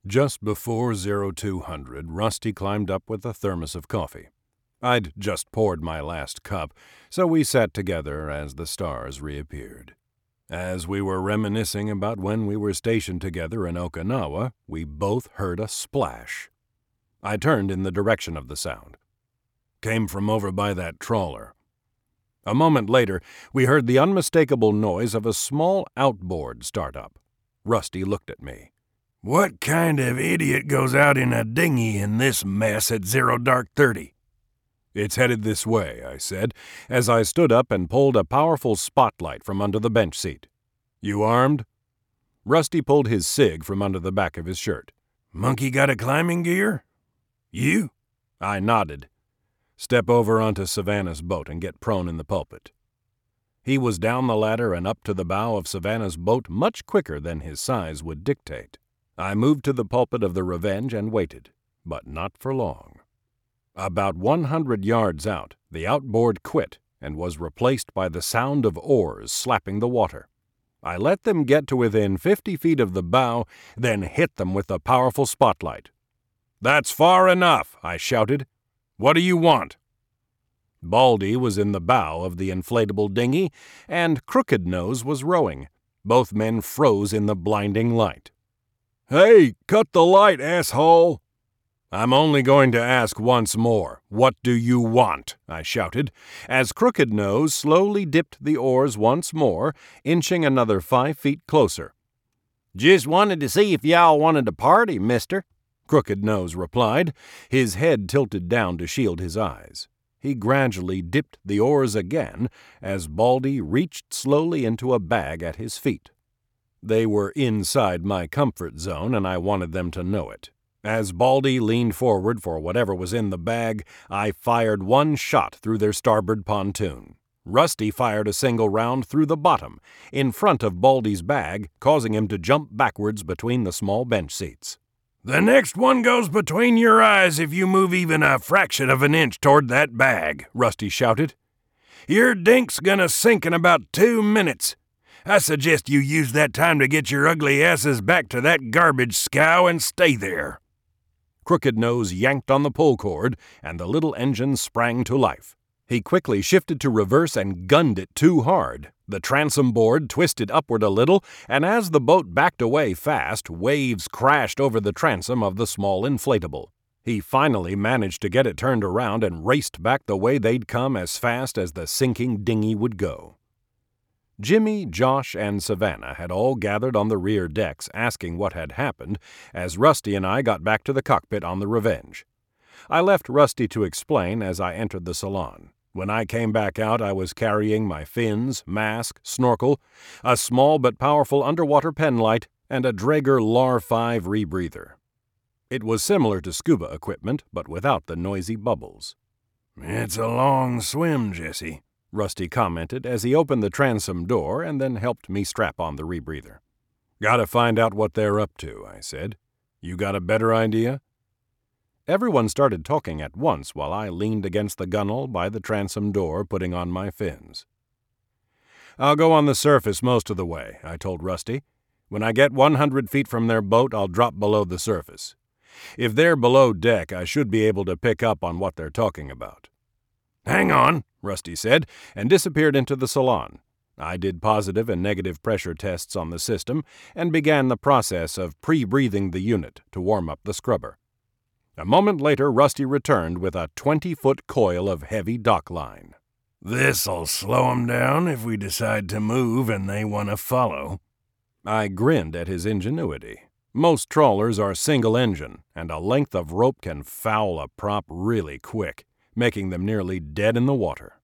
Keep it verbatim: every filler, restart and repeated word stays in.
Just before zero two hundred, Rusty climbed up with a thermos of coffee. I'd just poured my last cup, so we sat together as the stars reappeared. As we were reminiscing about when we were stationed together in Okinawa, we both heard a splash. I turned in the direction of the sound. Came from over by that trawler. A moment later, we heard the unmistakable noise of a small outboard start up. Rusty looked at me. "What kind of idiot goes out in a dinghy in this mess at zero dark thirty? "It's headed this way," I said, as I stood up and pulled a powerful spotlight from under the bench seat. "You armed?" Rusty pulled his cig from under the back of his shirt. "Monkey got a climbing gear? You?" I nodded. "Step over onto Savannah's boat and get prone in the pulpit." He was down the ladder and up to the bow of Savannah's boat much quicker than his size would dictate. I moved to the pulpit of the Revenge and waited, but not for long. About one hundred yards out, the outboard quit and was replaced by the sound of oars slapping the water. I let them get to within fifty feet of the bow, then hit them with the powerful spotlight. "That's far enough," I shouted. "What do you want?" Baldy was in the bow of the inflatable dinghy, and Crooked Nose was rowing. Both men froze in the blinding light. "Hey, cut the light, asshole!" "I'm only going to ask once more. What do you want?" I shouted, as Crooked Nose slowly dipped the oars once more, inching another five feet closer. "Just wanted to see if y'all wanted to party, mister," Crooked Nose replied, his head tilted down to shield his eyes. He gradually dipped the oars again as Baldy reached slowly into a bag at his feet. They were inside my comfort zone, and I wanted them to know it. As Baldy leaned forward for whatever was in the bag, I fired one shot through their starboard pontoon. Rusty fired a single round through the bottom, in front of Baldy's bag, causing him to jump backwards between the small bench seats. "The next one goes between your eyes if you move even a fraction of an inch toward that bag," Rusty shouted. "Your dink's gonna sink in about two minutes. I suggest you use that time to get your ugly asses back to that garbage scow and stay there." Crooked Nose yanked on the pull cord, and the little engine sprang to life. He quickly shifted to reverse and gunned it too hard. The transom board twisted upward a little, and as the boat backed away fast, waves crashed over the transom of the small inflatable. He finally managed to get it turned around and raced back the way they'd come as fast as the sinking dinghy would go. Jimmy, Josh, and Savannah had all gathered on the rear decks asking what had happened as Rusty and I got back to the cockpit on the Revenge. I left Rusty to explain as I entered the salon. When I came back out, I was carrying my fins, mask, snorkel, a small but powerful underwater penlight, and a Draeger L A R five rebreather. It was similar to scuba equipment, but without the noisy bubbles. "It's a long swim, Jesse," Rusty commented as he opened the transom door and then helped me strap on the rebreather. "Gotta find out what they're up to," I said. "You got a better idea?" Everyone started talking at once while I leaned against the gunwale by the transom door, putting on my fins. "I'll go on the surface most of the way," I told Rusty. "When I get one hundred feet from their boat, I'll drop below the surface. If they're below deck, I should be able to pick up on what they're talking about." "Hang on," Rusty said, and disappeared into the salon. I did positive and negative pressure tests on the system and began the process of pre-breathing the unit to warm up the scrubber. A moment later, Rusty returned with a twenty-foot coil of heavy dock line. "This'll slow 'em down if we decide to move and they want to follow." I grinned at his ingenuity. Most trawlers are single-engine, and a length of rope can foul a prop really quick, making them nearly dead in the water.